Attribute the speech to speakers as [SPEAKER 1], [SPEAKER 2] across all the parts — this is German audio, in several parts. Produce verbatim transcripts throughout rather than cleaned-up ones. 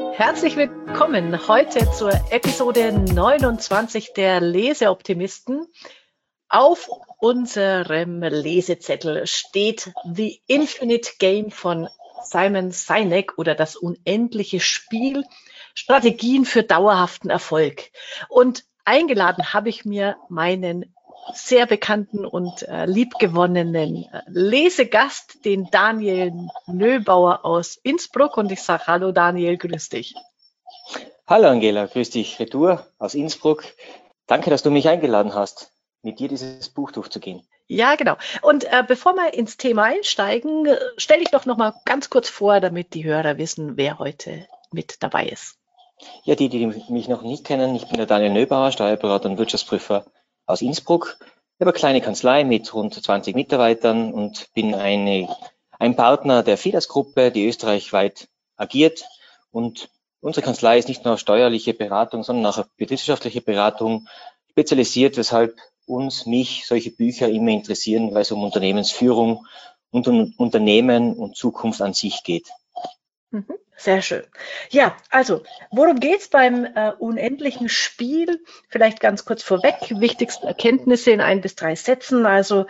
[SPEAKER 1] Herzlich willkommen heute zur Episode neunundzwanzig der Leseoptimisten. Auf unserem Lesezettel steht The Infinite Game von Simon Sinek oder das unendliche Spiel, Strategien für dauerhaften Erfolg. Und eingeladen habe ich mir meinen sehr bekannten und äh, liebgewonnenen äh, Lesegast, den Daniel Nöbauer aus Innsbruck. Und ich sage Hallo Daniel, grüß dich.
[SPEAKER 2] Hallo Angela, grüß dich, Retour aus Innsbruck. Danke, dass du mich eingeladen hast, mit dir dieses Buch durchzugehen.
[SPEAKER 1] Ja, genau. Und äh, bevor wir ins Thema einsteigen, äh, stell dich doch noch mal ganz kurz vor, damit die Hörer wissen, wer heute mit dabei ist.
[SPEAKER 2] Ja, die, die mich noch nicht kennen, ich bin der Daniel Nöbauer, Steuerberater und Wirtschaftsprüfer aus Innsbruck. Ich habe eine kleine Kanzlei mit rund zwanzig Mitarbeitern und bin eine, ein Partner der Fidas-Gruppe, die österreichweit agiert. Und unsere Kanzlei ist nicht nur auf steuerliche Beratung, sondern auch auf betriebswirtschaftliche Beratung spezialisiert, weshalb uns, mich, solche Bücher immer interessieren, weil es um Unternehmensführung und um Unternehmen und Zukunft an sich geht.
[SPEAKER 1] Mhm, sehr schön. Ja, also, worum geht's beim äh, unendlichen Spiel? Vielleicht ganz kurz vorweg, wichtigste Erkenntnisse in ein bis drei Sätzen. Also,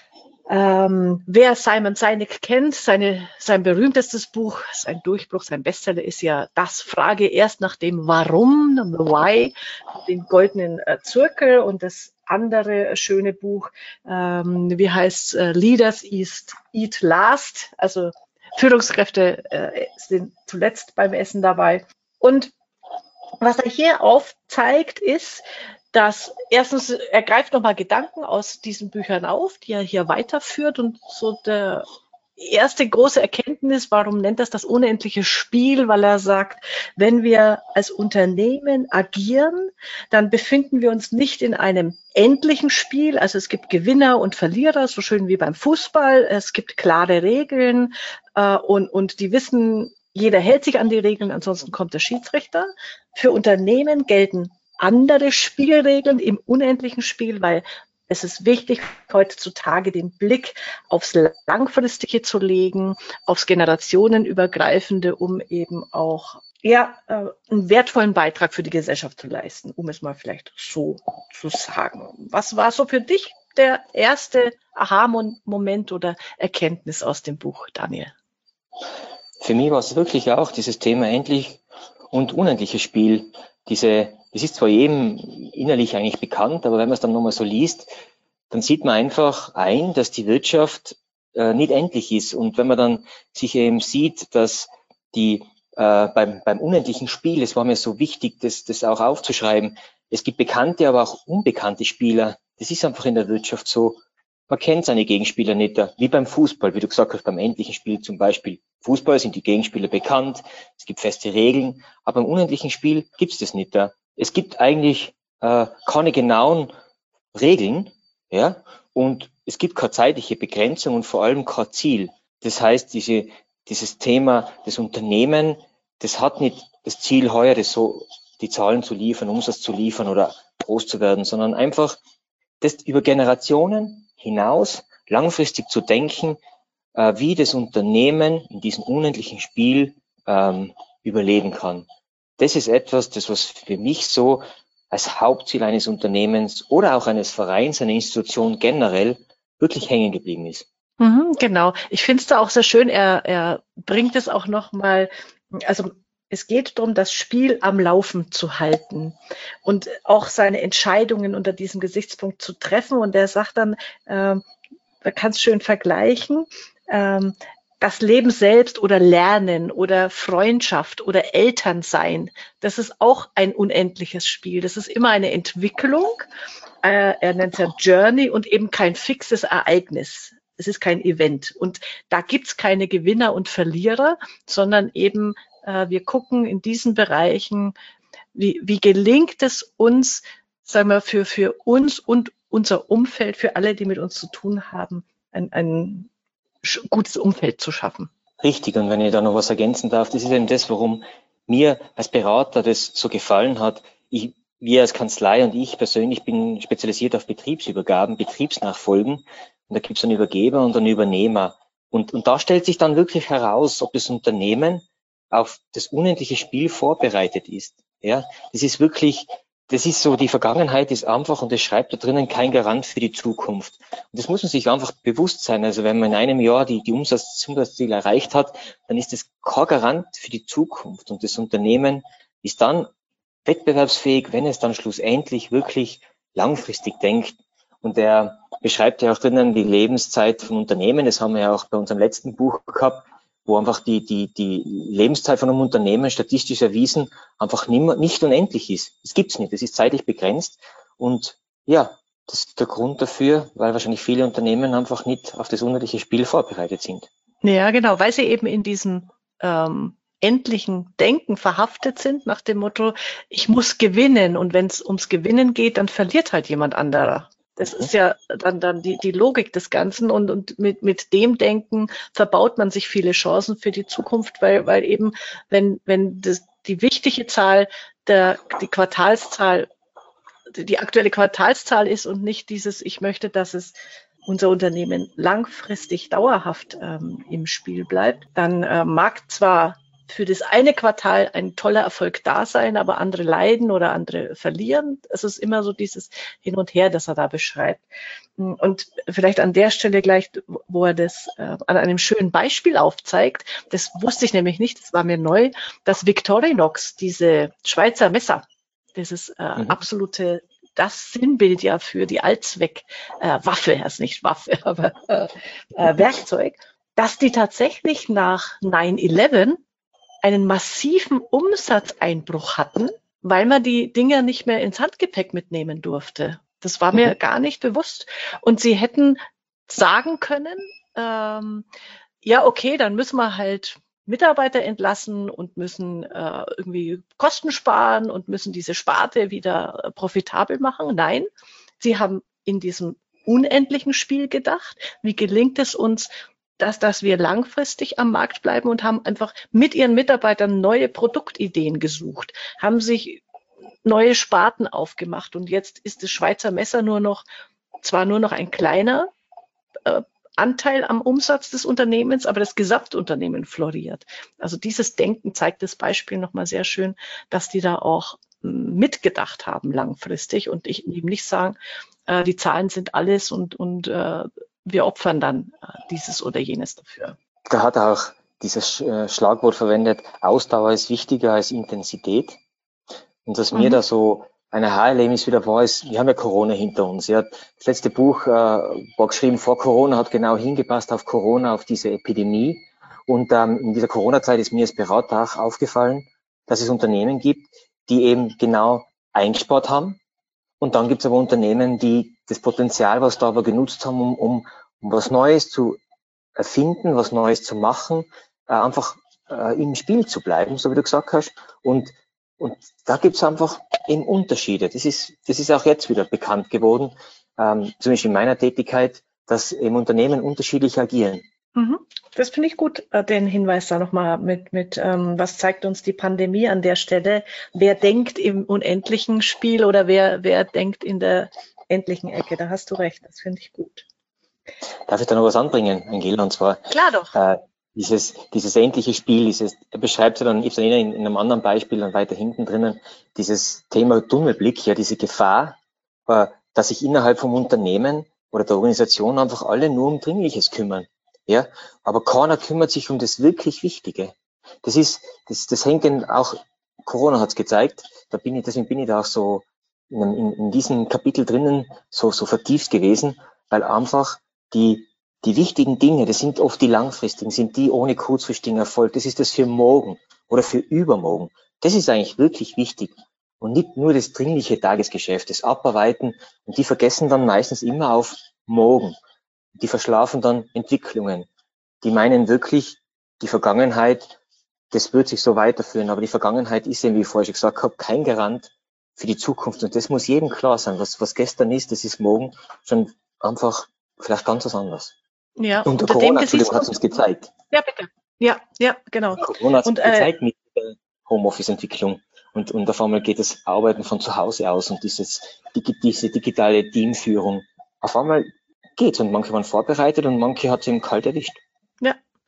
[SPEAKER 1] ähm, wer Simon Sinek kennt, seine, sein berühmtestes Buch, sein Durchbruch, sein Bestseller ist ja Das Frage erst nach dem Warum, the Why, den goldenen äh, Zirkel, und das andere schöne Buch, ähm, wie heißt äh, Leaders Eat, Eat Last, also Führungskräfte äh, sind zuletzt beim Essen dabei. Und was er hier aufzeigt, ist, dass erstens, er greift nochmal Gedanken aus diesen Büchern auf, die er hier weiterführt, und so der erste große Erkenntnis, warum nennt das das unendliche Spiel? Weil er sagt, wenn wir als Unternehmen agieren, dann befinden wir uns nicht in einem endlichen Spiel. Also es gibt Gewinner und Verlierer, so schön wie beim Fußball. Es gibt klare Regeln äh, und, und die wissen, jeder hält sich an die Regeln, ansonsten kommt der Schiedsrichter. Für Unternehmen gelten andere Spielregeln im unendlichen Spiel, weil es ist wichtig, heutzutage den Blick aufs Langfristige zu legen, aufs Generationenübergreifende, um eben auch ja, einen wertvollen Beitrag für die Gesellschaft zu leisten, um es mal vielleicht so zu sagen. Was war so für dich der erste Aha-Moment oder Erkenntnis aus dem Buch, Daniel?
[SPEAKER 2] Für mich war es wirklich auch dieses Thema endlich und unendliches Spiel. Diese, das ist zwar jedem innerlich eigentlich bekannt, aber wenn man es dann nochmal so liest, dann sieht man einfach ein, dass die Wirtschaft äh, nicht endlich ist. Und wenn man dann sich eben sieht, dass die äh, beim, beim unendlichen Spiel, es war mir so wichtig, das, das auch aufzuschreiben, es gibt bekannte, aber auch unbekannte Spieler. Das ist einfach in der Wirtschaft so. Man kennt seine Gegenspieler nicht, wie beim Fußball, wie du gesagt hast, beim endlichen Spiel zum Beispiel. Fußball sind die Gegenspieler bekannt, es gibt feste Regeln, aber im unendlichen Spiel gibt es das nicht. Da. Es gibt eigentlich äh, keine genauen Regeln, ja, und es gibt keine zeitliche Begrenzung und vor allem kein Ziel. Das heißt, diese, dieses Thema des Unternehmen, das hat nicht das Ziel heuer, das so die Zahlen zu liefern, Umsatz zu liefern oder groß zu werden, sondern einfach das über Generationen hinaus langfristig zu denken, äh, wie das Unternehmen in diesem unendlichen Spiel ähm, überleben kann. Das ist etwas, das was für mich so als Hauptziel eines Unternehmens oder auch eines Vereins, einer Institution generell wirklich hängen geblieben ist.
[SPEAKER 1] Mhm, genau. Ich finde es da auch sehr schön. Er, er bringt es auch nochmal, also es geht darum, das Spiel am Laufen zu halten und auch seine Entscheidungen unter diesem Gesichtspunkt zu treffen. Und er sagt dann, ähm, man kann es schön vergleichen, ähm, das Leben selbst oder Lernen oder Freundschaft oder Elternsein, das ist auch ein unendliches Spiel. Das ist immer eine Entwicklung. Äh, er nennt es ja Journey und eben kein fixes Ereignis. Es ist kein Event. Und da gibt's keine Gewinner und Verlierer, sondern eben äh, wir gucken in diesen Bereichen, wie, wie gelingt es uns, sagen wir, für, für uns und unser Umfeld, für alle, die mit uns zu tun haben, ein, ein gutes Umfeld zu schaffen.
[SPEAKER 2] Richtig, und wenn ich da noch was ergänzen darf, das ist eben das, warum mir als Berater das so gefallen hat. Ich, wir als Kanzlei und ich persönlich bin spezialisiert auf Betriebsübergaben, Betriebsnachfolgen. Und da gibt es einen Übergeber und einen Übernehmer. Und, und da stellt sich dann wirklich heraus, ob das Unternehmen auf das unendliche Spiel vorbereitet ist. Ja, das ist wirklich, das ist so, die Vergangenheit ist einfach, und das schreibt da drinnen, kein Garant für die Zukunft. Und das muss man sich einfach bewusst sein. Also wenn man in einem Jahr die, die Umsatz, das Umsatzziel erreicht hat, dann ist das kein Garant für die Zukunft. Und das Unternehmen ist dann wettbewerbsfähig, wenn es dann schlussendlich wirklich langfristig denkt. Und er beschreibt ja auch drinnen die Lebenszeit von Unternehmen. Das haben wir ja auch bei unserem letzten Buch gehabt, wo einfach die, die, die Lebenszeit von einem Unternehmen statistisch erwiesen einfach nicht, nicht unendlich ist. Das gibt's nicht. Das ist zeitlich begrenzt. Und ja, das ist der Grund dafür, weil wahrscheinlich viele Unternehmen einfach nicht auf das unendliche Spiel vorbereitet sind.
[SPEAKER 1] Ja, genau, weil sie eben in diesem ähm, endlichen Denken verhaftet sind, nach dem Motto, ich muss gewinnen. Und wenn es ums Gewinnen geht, dann verliert halt jemand anderer. Das ist ja dann, dann die, die Logik des Ganzen, und, und mit, mit dem Denken verbaut man sich viele Chancen für die Zukunft, weil, weil eben, wenn, wenn das, die wichtige Zahl, der, die Quartalszahl, die aktuelle Quartalszahl ist und nicht dieses, ich möchte, dass es unser Unternehmen langfristig dauerhaft ähm, im Spiel bleibt, dann äh, mag zwar für das eine Quartal ein toller Erfolg da sein, aber andere leiden oder andere verlieren. Es ist immer so dieses Hin und Her, das er da beschreibt. Und vielleicht an der Stelle gleich, wo er das äh, an einem schönen Beispiel aufzeigt, das wusste ich nämlich nicht, das war mir neu, dass Victorinox, diese Schweizer Messer, dieses äh, mhm. absolute, das Sinnbild ja für die Allzweckwaffe, äh, ist nicht Waffe, aber äh, äh, Werkzeug, dass die tatsächlich nach nine eleven einen massiven Umsatzeinbruch hatten, weil man die Dinger nicht mehr ins Handgepäck mitnehmen durfte. Das war mir mhm. gar nicht bewusst. Und sie hätten sagen können, ähm, ja, okay, dann müssen wir halt Mitarbeiter entlassen und müssen äh, irgendwie Kosten sparen und müssen diese Sparte wieder äh, profitabel machen. Nein, sie haben in diesem unendlichen Spiel gedacht. Wie gelingt es uns, dass, dass wir langfristig am Markt bleiben, und haben einfach mit ihren Mitarbeitern neue Produktideen gesucht, haben sich neue Sparten aufgemacht, und jetzt ist das Schweizer Messer nur noch, zwar nur noch ein kleiner äh, Anteil am Umsatz des Unternehmens, aber das Gesamtunternehmen floriert. Also dieses Denken zeigt das Beispiel nochmal sehr schön, dass die da auch mitgedacht haben langfristig und ich eben nicht sagen, äh, die Zahlen sind alles und, und äh, wir opfern dann äh, dieses oder jenes dafür.
[SPEAKER 2] Da hat er auch dieses äh, Schlagwort verwendet, Ausdauer ist wichtiger als Intensität. Und dass mhm. mir da so ein Aha-Erlebnis wieder war, ist, wir haben ja Corona hinter uns. Ja. Das letzte Buch äh, war geschrieben vor Corona, hat genau hingepasst auf Corona, auf diese Epidemie. Und ähm, in dieser Corona-Zeit ist mir als Berater auch aufgefallen, dass es Unternehmen gibt, die eben genau eingespart haben. Und dann gibt es aber Unternehmen, die das Potenzial, was da aber genutzt haben, um, um, um was Neues zu erfinden, was Neues zu machen, äh, einfach äh, im Spiel zu bleiben, so wie du gesagt hast. Und, und da gibt es einfach eben Unterschiede. Das ist, das ist auch jetzt wieder bekannt geworden, ähm, zum Beispiel in meiner Tätigkeit, dass eben Unternehmen unterschiedlich agieren.
[SPEAKER 1] Mhm. Das finde ich gut, den Hinweis da nochmal mit, mit ähm, was zeigt uns die Pandemie an der Stelle? Wer denkt im unendlichen Spiel oder wer, wer denkt in der endlichen Ecke? Da hast du recht, das finde ich gut.
[SPEAKER 2] Darf ich da noch was anbringen, Angela? Und zwar
[SPEAKER 1] Klar doch.
[SPEAKER 2] Äh, dieses, dieses endliche Spiel, dieses, er beschreibt ja dann, ich in, in einem anderen Beispiel dann weiter hinten drinnen, dieses Thema Tunnelblick, ja, diese Gefahr, äh, dass sich innerhalb vom Unternehmen oder der Organisation einfach alle nur um Dringliches kümmern. Ja, aber keiner kümmert sich um das wirklich Wichtige. Das ist, das, das hängt denn auch, Corona hat's gezeigt, da bin ich, deswegen bin ich da auch so in, in, in diesem Kapitel drinnen so, so vertieft gewesen, weil einfach die, die wichtigen Dinge, das sind oft die langfristigen, sind die ohne kurzfristigen Erfolg. Das ist das für morgen oder für übermorgen. Das ist eigentlich wirklich wichtig. Und nicht nur das dringliche Tagesgeschäft, das Abarbeiten. Und die vergessen dann meistens immer auf morgen. Die verschlafen dann Entwicklungen. Die meinen wirklich, die Vergangenheit, das wird sich so weiterführen. Aber die Vergangenheit ist eben, wie ich vorher schon gesagt habe, kein Garant für die Zukunft. Und das muss jedem klar sein. Was, was gestern ist, das ist morgen schon einfach vielleicht ganz was anderes.
[SPEAKER 1] Ja,
[SPEAKER 2] und der Corona, Entschuldigung, hat es uns gezeigt.
[SPEAKER 1] Ja, bitte. Ja, ja, genau.
[SPEAKER 2] Corona hat es
[SPEAKER 1] und,
[SPEAKER 2] gezeigt äh, mit der Homeoffice-Entwicklung. Und, und auf einmal geht das Arbeiten von zu Hause aus und dieses, diese digitale Teamführung. Auf einmal geht's und manche waren vorbereitet und manche hat es eben kalt erwischt.
[SPEAKER 1] Ja, ja,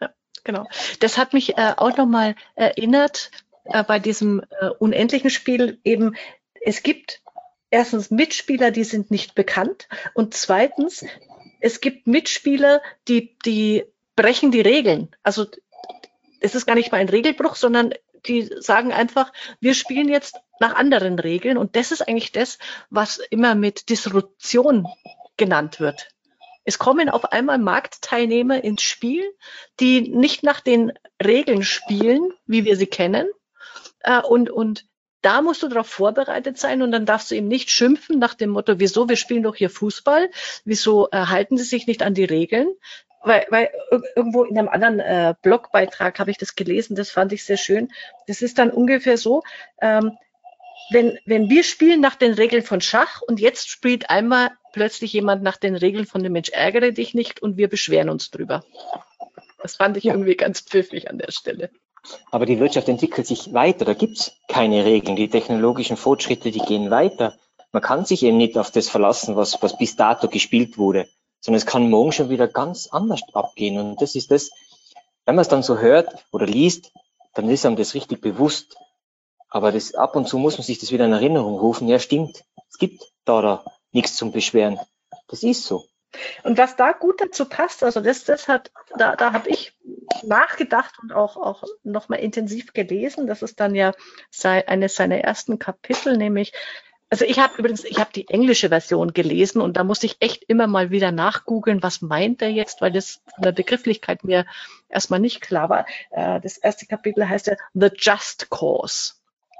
[SPEAKER 1] genau. Das hat mich äh, auch nochmal erinnert äh, bei diesem äh, unendlichen Spiel eben, es gibt erstens Mitspieler, die sind nicht bekannt und zweitens, es gibt Mitspieler, die, die brechen die Regeln. Also es ist gar nicht mal ein Regelbruch, sondern die sagen einfach, wir spielen jetzt nach anderen Regeln. Und das ist eigentlich das, was immer mit Disruption genannt wird. Es kommen auf einmal Marktteilnehmer ins Spiel, die nicht nach den Regeln spielen, wie wir sie kennen. Und, und da musst du darauf vorbereitet sein und dann darfst du eben nicht schimpfen nach dem Motto, wieso, wir spielen doch hier Fußball, wieso äh, halten sie sich nicht an die Regeln? Weil, weil irgendwo in einem anderen äh, Blogbeitrag habe ich das gelesen, das fand ich sehr schön. Das ist dann ungefähr so, ähm, wenn, wenn wir spielen nach den Regeln von Schach und jetzt spielt einmal plötzlich jemand nach den Regeln von dem Mensch, ärgere dich nicht und wir beschweren uns drüber. Das fand ich ja irgendwie ganz pfiffig an der Stelle.
[SPEAKER 2] Aber die Wirtschaft entwickelt sich weiter, da gibt's keine Regeln. Die technologischen Fortschritte, die gehen weiter. Man kann sich eben nicht auf das verlassen, was, was bis dato gespielt wurde, sondern es kann morgen schon wieder ganz anders abgehen. Und das ist das, wenn man es dann so hört oder liest, dann ist einem das richtig bewusst. Aber das, ab und zu muss man sich das wieder in Erinnerung rufen. Ja, stimmt, es gibt da, da nichts zum Beschweren. Das ist so.
[SPEAKER 1] Und was da gut dazu passt, also das, das hat, da, da habe ich nachgedacht und auch, auch nochmal intensiv gelesen. Das ist dann ja sei, eines seiner ersten Kapitel, nämlich, also ich habe übrigens, ich habe die englische Version gelesen und da musste ich echt immer mal wieder nachgoogeln, was meint er jetzt, weil das von der Begrifflichkeit mir erstmal nicht klar war. Das erste Kapitel heißt ja The Just Cause.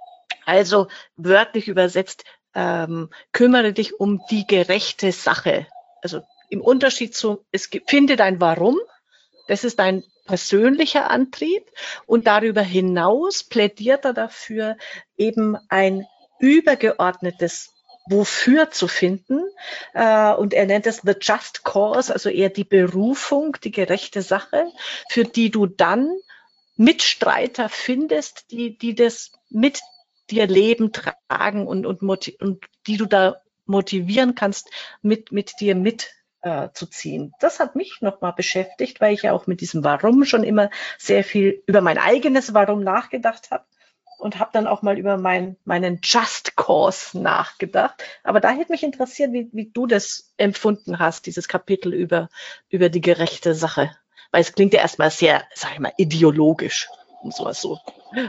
[SPEAKER 1] Also wörtlich übersetzt, ähm, kümmere dich um die gerechte Sache. Also im Unterschied zu, es findet ein Warum, das ist ein persönlicher Antrieb und darüber hinaus plädiert er dafür, eben ein übergeordnetes Wofür zu finden. Äh, und er nennt es the just cause, also eher die Berufung, die gerechte Sache, für die du dann Mitstreiter findest, die, die das mit dir Leben tragen und, und, und die du da motivieren kannst, mit, mit dir mit äh, zu ziehen. Das hat mich nochmal beschäftigt, weil ich ja auch mit diesem Warum schon immer sehr viel über mein eigenes Warum nachgedacht habe und habe dann auch mal über mein, meinen Just Cause nachgedacht. Aber da hätte mich interessiert, wie, wie du das empfunden hast, dieses Kapitel über, über die gerechte Sache. Weil es klingt ja erstmal sehr, sag ich mal, ideologisch, um sowas so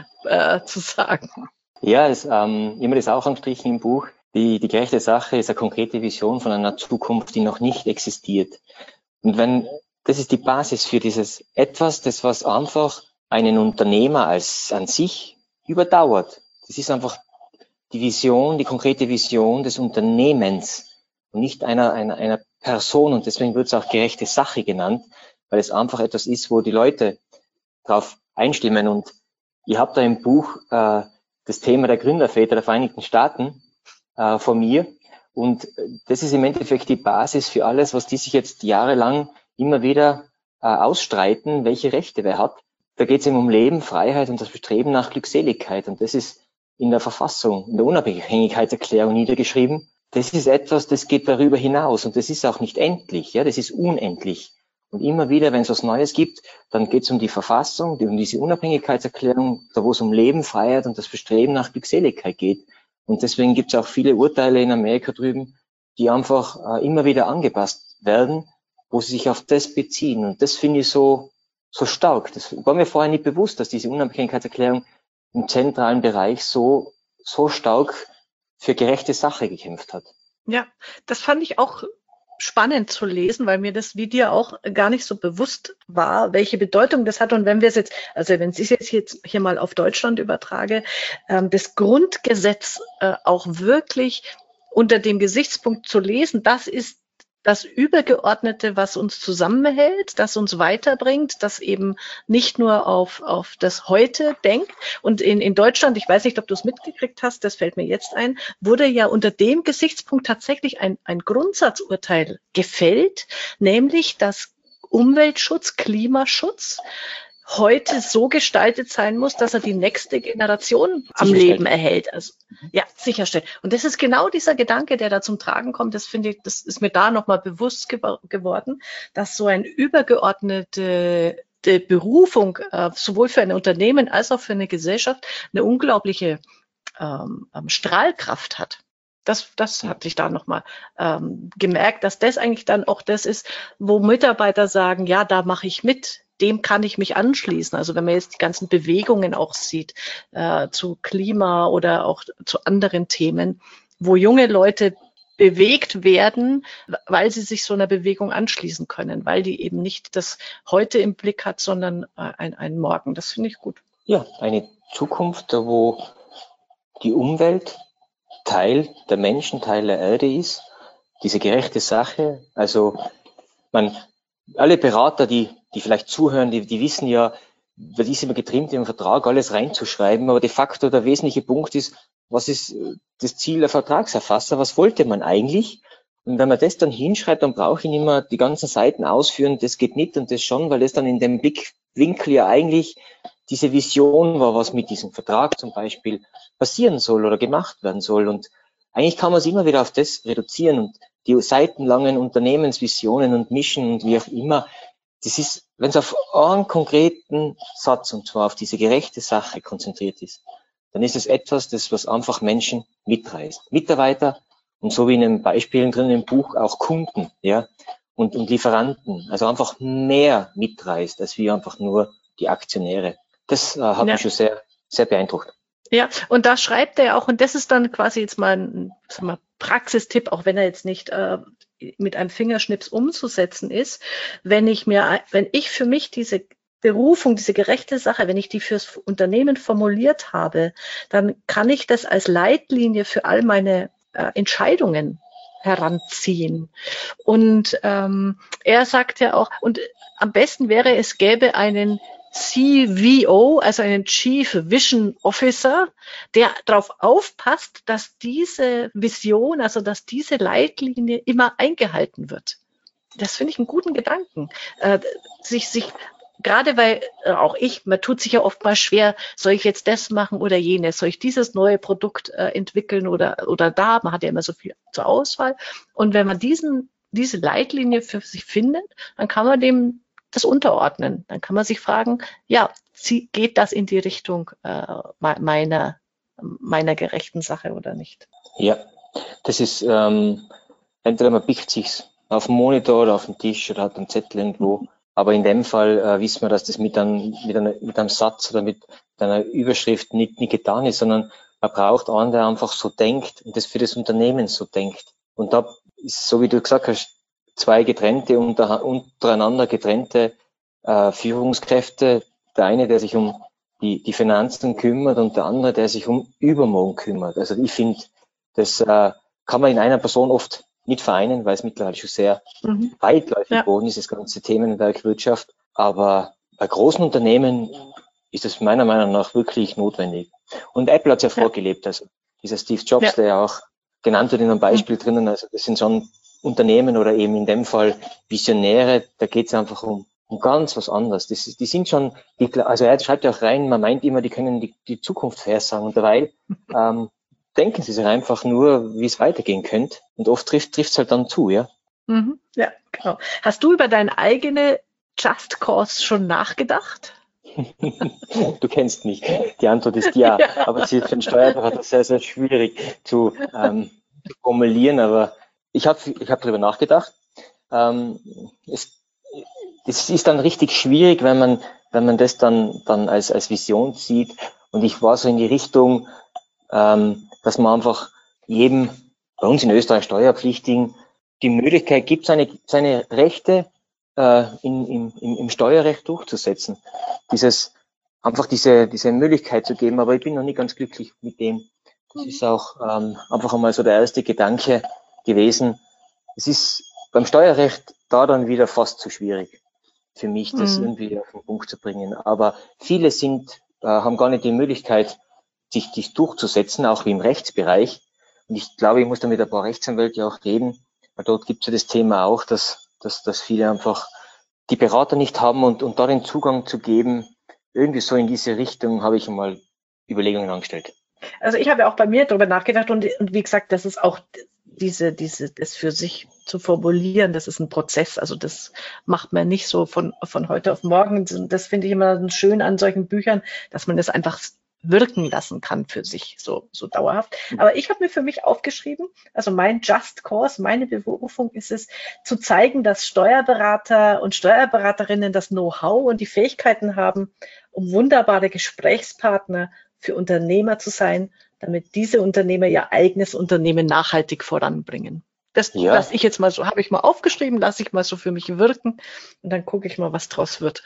[SPEAKER 1] äh, zu sagen.
[SPEAKER 2] Ja, es, ähm, immer das auch angestrichen im Buch. Die, die gerechte Sache ist eine konkrete Vision von einer Zukunft, die noch nicht existiert. Und wenn, das ist die Basis für dieses Etwas, das was einfach einen Unternehmer als an sich überdauert. Das ist einfach die Vision, die konkrete Vision des Unternehmens und nicht einer, einer, einer Person. Und deswegen wird es auch gerechte Sache genannt, weil es einfach etwas ist, wo die Leute drauf einstimmen. Und ihr habt da im Buch äh, das Thema der Gründerväter der Vereinigten Staaten äh, von mir. Und das ist im Endeffekt die Basis für alles, was die sich jetzt jahrelang immer wieder äh, ausstreiten, welche Rechte wer hat. Da geht es eben um Leben, Freiheit und das Bestreben nach Glückseligkeit. Und das ist in der Verfassung, in der Unabhängigkeitserklärung niedergeschrieben. Das ist etwas, das geht darüber hinaus. Und das ist auch nicht endlich, ja, das ist unendlich. Und immer wieder, wenn es was Neues gibt, dann geht es um die Verfassung, um diese Unabhängigkeitserklärung, da wo es um Leben, Freiheit und das Bestreben nach Glückseligkeit geht. Und deswegen gibt es auch viele Urteile in Amerika drüben, die einfach äh, immer wieder angepasst werden, wo sie sich auf das beziehen. Und das finde ich so so stark. Das war mir vorher nicht bewusst, dass diese Unabhängigkeitserklärung im zentralen Bereich so so stark für gerechte Sache gekämpft hat.
[SPEAKER 1] Ja, das fand ich auch spannend zu lesen, weil mir das wie dir auch gar nicht so bewusst war, welche Bedeutung das hat. Und wenn wir es jetzt, also wenn ich es jetzt hier, hier mal auf Deutschland übertrage, ähm, das Grundgesetz äh, auch wirklich unter dem Gesichtspunkt zu lesen, das ist das Übergeordnete, was uns zusammenhält, das uns weiterbringt, das eben nicht nur auf, auf das Heute denkt. Und in, in Deutschland, ich weiß nicht, ob du es mitgekriegt hast, das fällt mir jetzt ein, wurde ja unter dem Gesichtspunkt tatsächlich ein, ein Grundsatzurteil gefällt, nämlich dass Umweltschutz, Klimaschutz heute so gestaltet sein muss, dass er die nächste Generation am Leben erhält. Also, ja, sicherstellt. Und das ist genau dieser Gedanke, der da zum Tragen kommt. Das finde ich, das ist mir da nochmal bewusst ge geworden, dass so ein übergeordnete Berufung äh, sowohl für ein Unternehmen als auch für eine Gesellschaft eine unglaubliche ähm, Strahlkraft hat. Das, das hatte ich da nochmal ähm, gemerkt, dass das eigentlich dann auch das ist, wo Mitarbeiter sagen, ja, da mache ich mit, dem kann ich mich anschließen. Also wenn man jetzt die ganzen Bewegungen auch sieht äh, zu Klima oder auch zu anderen Themen, wo junge Leute bewegt werden, weil sie sich so einer Bewegung anschließen können, weil die eben nicht das Heute im Blick hat, sondern äh, ein, ein Morgen. Das finde ich gut.
[SPEAKER 2] Ja, eine Zukunft, wo die Umwelt Teil der Menschen, Teil der Erde ist, diese gerechte Sache. Also man, alle Berater, die, die vielleicht zuhören, die, die wissen ja, das ist immer getrimmt, im Vertrag alles reinzuschreiben, aber de facto der wesentliche Punkt ist, was ist das Ziel der Vertragserfasser, was wollte man eigentlich? Und wenn man das dann hinschreibt, dann brauche ich nicht mehr die ganzen Seiten ausführen, das geht nicht und das schon, weil das dann in dem Blickwinkel ja eigentlich diese Vision war, was mit diesem Vertrag zum Beispiel passieren soll oder gemacht werden soll. Und eigentlich kann man es immer wieder auf das reduzieren und die seitenlangen Unternehmensvisionen und Mischen und wie auch immer, das ist, wenn es auf einen konkreten Satz, und zwar auf diese gerechte Sache konzentriert ist, dann ist es etwas, das was einfach Menschen mitreißt. Mitarbeiter und so wie in den Beispielen drin im Buch auch Kunden, ja, und, und Lieferanten, also einfach mehr mitreißt, als wie einfach nur die Aktionäre. Das äh, hat
[SPEAKER 1] Ja.
[SPEAKER 2] mich schon sehr, sehr beeindruckt.
[SPEAKER 1] Ja, und da schreibt er auch, und das ist dann quasi jetzt mal ein, sag mal, Praxistipp, auch wenn er jetzt nicht äh, mit einem Fingerschnips umzusetzen ist, wenn ich mir, wenn ich für mich diese Berufung, diese gerechte Sache, wenn ich die fürs Unternehmen formuliert habe, dann kann ich das als Leitlinie für all meine äh, Entscheidungen heranziehen. Und ähm, er sagt ja auch, und am besten wäre, es gäbe einen C V O, also einen Chief Vision Officer, der darauf aufpasst, dass diese Vision, also dass diese Leitlinie immer eingehalten wird. Das finde ich einen guten Gedanken. Äh, sich, sich, gerade weil äh, auch ich, man tut sich ja oft mal schwer, soll ich jetzt das machen oder jenes, soll ich dieses neue Produkt äh, entwickeln oder, oder da, man hat ja immer so viel zur Auswahl. Und wenn man diesen, diese Leitlinie für sich findet, dann kann man dem das unterordnen. Dann kann man sich fragen, ja, geht das in die Richtung äh, meiner, meiner gerechten Sache oder nicht?
[SPEAKER 2] Ja, das ist, ähm, entweder man pickt sich's auf dem Monitor oder auf dem Tisch oder hat einen Zettel irgendwo, aber in dem Fall äh, wissen wir, dass das mit einem, mit, einer, mit einem Satz oder mit einer Überschrift nicht, nicht getan ist, sondern man braucht einen, der einfach so denkt und das für das Unternehmen so denkt. Und da ist, so wie du gesagt hast, zwei getrennte, unter, untereinander getrennte äh, Führungskräfte. Der eine, der sich um die, die Finanzen kümmert und der andere, der sich um übermorgen kümmert. Also ich finde, das äh, kann man in einer Person oft nicht vereinen, weil es mittlerweile schon sehr mhm. weitläufig ja. geworden ist, das ganze Themenwerk Wirtschaft. Aber bei großen Unternehmen ist es meiner Meinung nach wirklich notwendig. Und Apple hat es ja, ja vorgelebt. Also dieser Steve Jobs, ja. der ja auch genannt wird in einem Beispiel mhm. drinnen, also das sind schon Unternehmen oder eben in dem Fall Visionäre, da geht es einfach um, um ganz was anderes. Das, die sind schon, die, also er schreibt ja auch rein, man meint immer, die können die, die Zukunft vorhersagen und dabei ähm, denken sie sich einfach nur, wie es weitergehen könnte und oft trifft es halt dann zu, ja.
[SPEAKER 1] Mhm, ja, genau. Hast du über deine eigene Just Cause schon nachgedacht?
[SPEAKER 2] Du kennst mich. Die Antwort ist ja, ja. aber sie ist für den Steuerberater sehr, sehr schwierig zu, ähm, zu formulieren, aber ich habe ich hab darüber nachgedacht. Ähm, es, es ist dann richtig schwierig, wenn man, wenn man das dann, dann als, als Vision sieht. Und ich war so in die Richtung, ähm, dass man einfach jedem, bei uns in Österreich Steuerpflichtigen, die Möglichkeit gibt, seine, seine Rechte äh, in, im, im Steuerrecht durchzusetzen. Dieses, einfach diese, diese Möglichkeit zu geben, aber ich bin noch nicht ganz glücklich mit dem. Das ist auch ähm, einfach einmal so der erste Gedanke gewesen. Es ist beim Steuerrecht da dann wieder fast zu schwierig für mich, das mhm. irgendwie auf den Punkt zu bringen. Aber viele sind, äh, haben gar nicht die Möglichkeit, sich, sich durchzusetzen, auch wie im Rechtsbereich. Und ich glaube, ich muss da mit ein paar Rechtsanwälten auch reden, weil dort gibt es ja das Thema auch, dass, dass, dass viele einfach die Berater nicht haben und, und da den Zugang zu geben, irgendwie so in diese Richtung habe ich einmal Überlegungen angestellt.
[SPEAKER 1] Also ich habe ja auch bei mir darüber nachgedacht und, und wie gesagt, das ist auch diese, diese, das für sich zu formulieren, das ist ein Prozess. Also das macht man nicht so von, von heute auf morgen. Das finde ich immer schön an solchen Büchern, dass man das einfach wirken lassen kann für sich, so, so dauerhaft. Aber ich habe mir für mich aufgeschrieben, also mein Just Cause, meine Berufung ist es, zu zeigen, dass Steuerberater und Steuerberaterinnen das Know-how und die Fähigkeiten haben, um wunderbare Gesprächspartner für Unternehmer zu sein, damit diese Unternehmer ihr eigenes Unternehmen nachhaltig voranbringen. Das
[SPEAKER 2] Ja,
[SPEAKER 1] lasse ich jetzt mal so, habe ich mal aufgeschrieben, lasse ich mal so für mich wirken und dann gucke ich mal, was draus wird.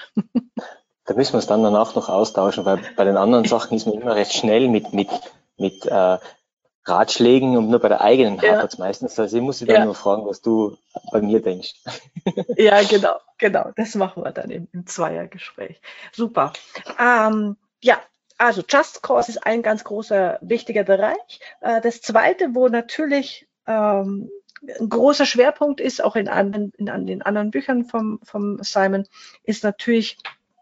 [SPEAKER 2] da müssen wir es dann danach noch austauschen, weil bei den anderen Sachen ist man immer recht schnell mit, mit, mit äh, Ratschlägen und nur bei der eigenen
[SPEAKER 1] Ja,
[SPEAKER 2] hapert es meistens. Also ich muss dich dann
[SPEAKER 1] ja,
[SPEAKER 2] nur fragen, was du bei mir denkst.
[SPEAKER 1] ja, genau, genau. Das machen wir dann im, im Zweiergespräch. Super. Ähm, ja, also Just Cause ist ein ganz großer, wichtiger Bereich. Äh, das zweite, wo natürlich ähm, ein großer Schwerpunkt ist, auch in, anderen, in, an den anderen Büchern vom, vom Simon, ist natürlich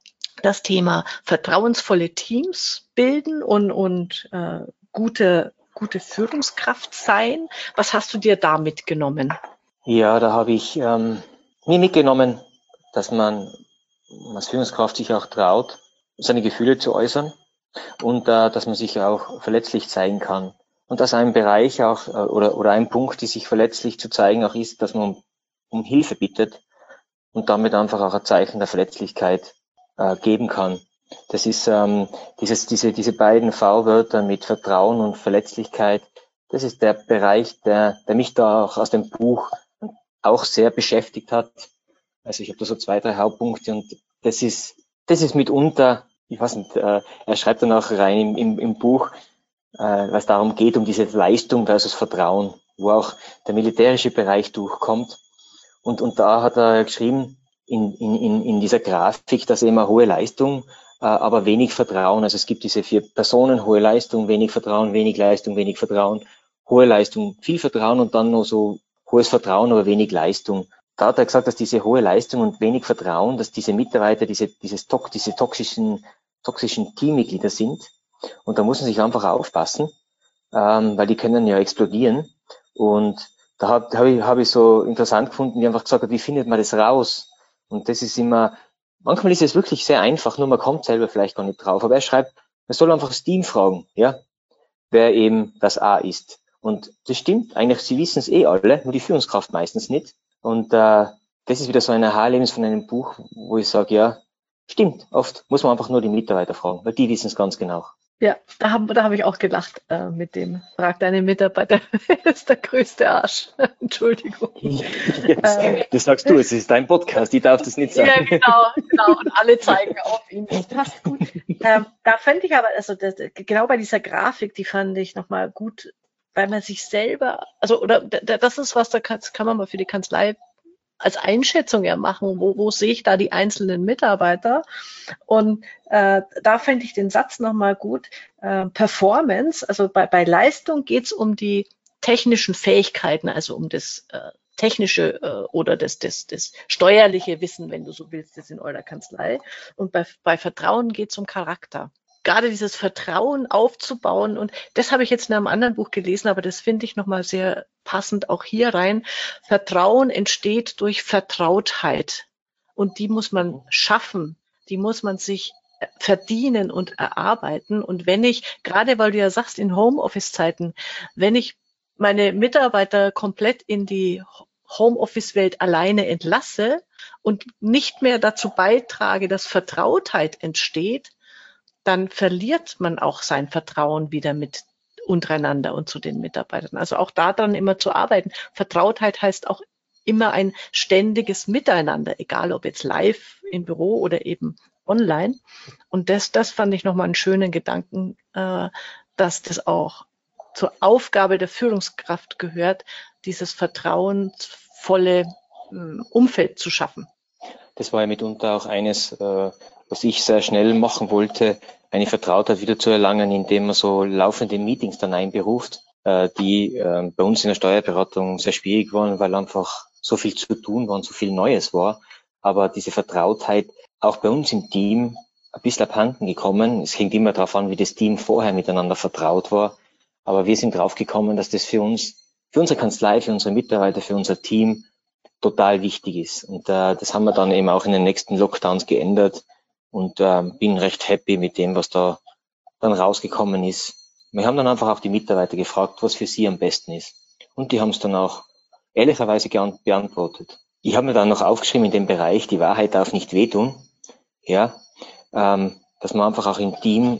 [SPEAKER 1] das Thema vertrauensvolle Teams bilden und, und äh, gute, gute Führungskraft sein. Was hast du dir da mitgenommen?
[SPEAKER 2] Ja, da habe ich ähm, mir mitgenommen, dass man als Führungskraft sich auch traut, seine Gefühle zu äußern und äh, dass man sich auch verletzlich zeigen kann. Und dass ein Bereich auch äh, oder, oder ein Punkt, die sich verletzlich zu zeigen auch ist, dass man um, um Hilfe bittet und damit einfach auch ein Zeichen der Verletzlichkeit äh, geben kann. Das ist ähm, dieses, diese, diese beiden V-Wörter mit Vertrauen und Verletzlichkeit. Das ist der Bereich, der, der mich da auch aus dem Buch auch sehr beschäftigt hat. Also ich habe da so zwei, drei Hauptpunkte und das ist, das ist mitunter, ich weiß nicht, äh, er schreibt dann auch rein im, im, im Buch, äh, was darum geht, um diese Leistung versus Vertrauen, wo auch der militärische Bereich durchkommt. Und, und da hat er geschrieben, in, in, in dieser Grafik, dass eben eine hohe Leistung, äh, aber wenig Vertrauen. Also es gibt diese vier Personen, hohe Leistung, wenig Vertrauen, wenig Leistung, wenig Vertrauen, hohe Leistung, viel Vertrauen und dann noch so hohes Vertrauen, aber wenig Leistung. Da hat er gesagt, dass diese hohe Leistung und wenig Vertrauen, dass diese Mitarbeiter diese, dieses, diese toxischen, toxischen Teammitglieder sind. Und da muss man sich einfach aufpassen, ähm, weil die können ja explodieren. Und da habe hab ich, hab ich so interessant gefunden, die einfach gesagt hat, wie findet man das raus? Und das ist immer, manchmal ist es wirklich sehr einfach, nur man kommt selber vielleicht gar nicht drauf. Aber er schreibt, man soll einfach das Team fragen, ja, wer eben das A ist. Und das stimmt, eigentlich, sie wissen es eh alle, nur die Führungskraft meistens nicht. Und äh, das ist wieder so ein Aha-Erlebnis von einem Buch, wo ich sage, ja, stimmt, oft muss man einfach nur die Mitarbeiter fragen, weil die wissen es ganz genau.
[SPEAKER 1] Ja, da habe da hab ich auch gelacht äh, mit dem, frag deine Mitarbeiter, wer ist der größte Arsch? Entschuldigung.
[SPEAKER 2] Yes.
[SPEAKER 1] Ähm,
[SPEAKER 2] Das sagst du, es ist dein Podcast, ich darf das nicht sagen.
[SPEAKER 1] ja, genau, genau. Und alle zeigen auf ihn. Das passt gut. Ähm, da fand ich aber, also das, genau bei dieser Grafik, die fand ich nochmal gut, weil man sich selber, also oder das ist was, da kann, kann man mal für die Kanzlei als Einschätzung ja machen, wo, wo sehe ich da die einzelnen Mitarbeiter? Und äh, da fände ich den Satz nochmal gut. Äh, Performance, also bei, bei Leistung geht es um die technischen Fähigkeiten, also um das äh, technische äh, oder das, das, das steuerliche Wissen, wenn du so willst, das in eurer Kanzlei. Und bei, bei Vertrauen geht es um Charakter. Gerade dieses Vertrauen aufzubauen. Und das habe ich jetzt in einem anderen Buch gelesen, aber das finde ich nochmal sehr passend auch hier rein. Vertrauen entsteht durch Vertrautheit. Und die muss man schaffen. Die muss man sich verdienen und erarbeiten. Und wenn ich, gerade weil du ja sagst, in Homeoffice-Zeiten, wenn ich meine Mitarbeiter komplett in die Homeoffice-Welt alleine entlasse und nicht mehr dazu beitrage, dass Vertrautheit entsteht, dann verliert man auch sein Vertrauen wieder mit untereinander und zu den Mitarbeitern. Also auch daran immer zu arbeiten. Vertrautheit heißt auch immer ein ständiges Miteinander, egal ob jetzt live im Büro oder eben online. Und das, das fand ich nochmal einen schönen Gedanken, äh, dass das auch zur Aufgabe der Führungskraft gehört, dieses vertrauensvolle äh, Umfeld zu schaffen.
[SPEAKER 2] Das war ja mitunter auch eines, äh, was ich sehr schnell machen wollte, eine Vertrautheit wieder zu erlangen, indem man so laufende Meetings dann einberuft, äh, die äh, bei uns in der Steuerberatung sehr schwierig waren, weil einfach so viel zu tun war und so viel Neues war. Aber diese Vertrautheit auch bei uns im Team ein bisschen abhanden gekommen. Es hängt immer darauf an, wie das Team vorher miteinander vertraut war. Aber wir sind drauf gekommen, dass das für uns für unsere Kanzlei, für unsere Mitarbeiter, für unser Team total wichtig ist. Und äh, das haben wir dann eben auch in den nächsten Lockdowns geändert und äh, bin recht happy mit dem, was da dann rausgekommen ist. Wir haben dann einfach auch die Mitarbeiter gefragt, was für sie am besten ist. Und die haben es dann auch ehrlicherweise beantwortet. Ich habe mir dann noch aufgeschrieben in dem Bereich, die Wahrheit darf nicht wehtun. Ja, ähm, dass man einfach auch im Team